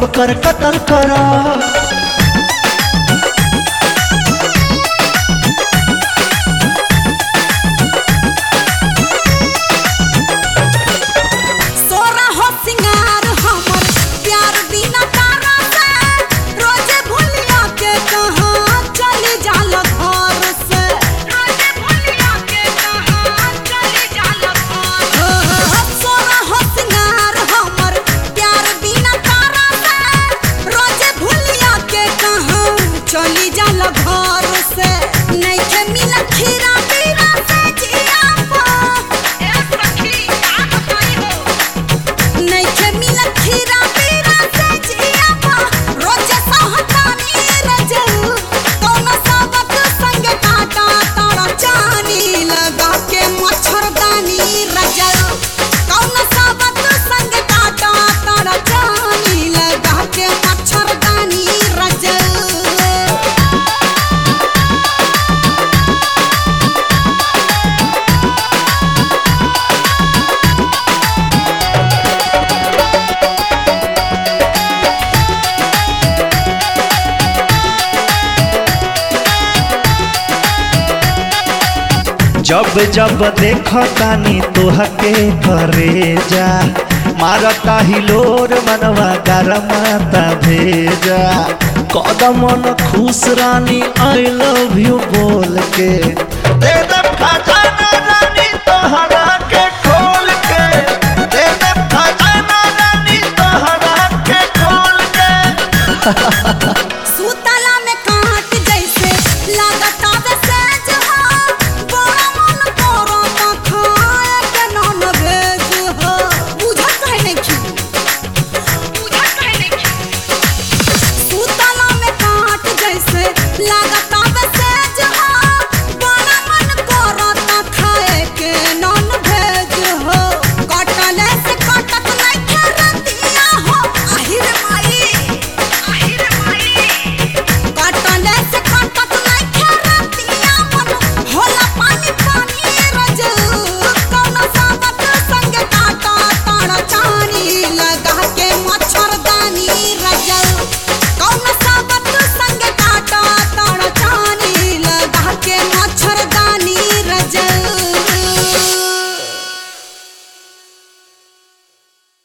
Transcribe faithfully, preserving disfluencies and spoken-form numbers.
कर कत्ल करा। जब जब देखो तानी तोहके करे जा, मारता हिलोर मनवा गरमाता भेजा। कदम न खुश रानी आई लव यू बोल के दे दे खजाना रानी तोहरा के खोल के, दे दे खजाना रानी तोहरा के खोल के।